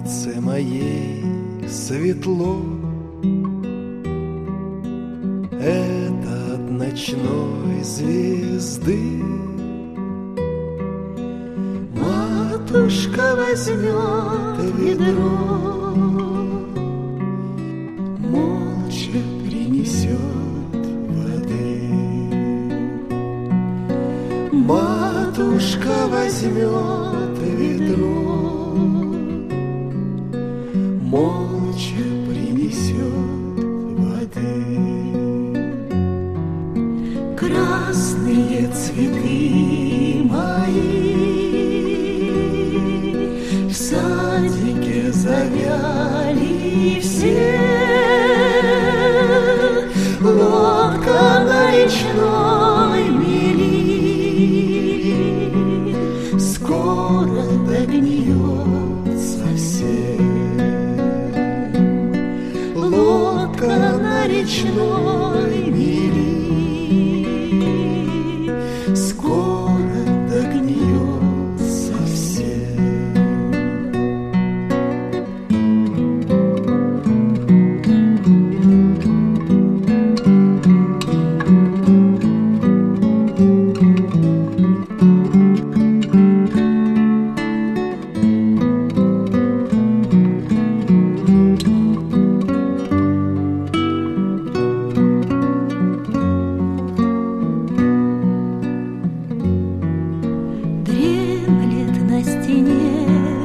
сердце моей светло. Это от ночной звезды. Матушка возьмет ведро, молча принесет воды. Матушка возьмет ведро, молча принесет воды. Красные цветы мои в садике завяли все. Лодка на речной мели скоро догниет совсем. Лодка на речной мели скоро догниет совсем. На стене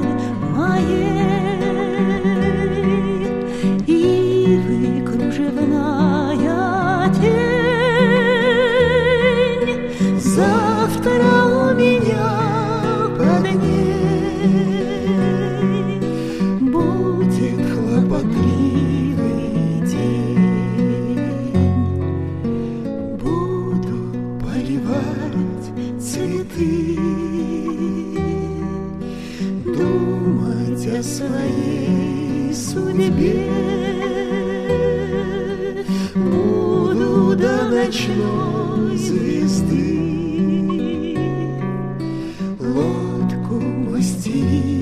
моей ивы кружевная тень. Завтра у меня под ней будет хлопотливый день. Буду поливать цветы, думать о своей судьбе. Буду до ночной звезды лодку мастерить.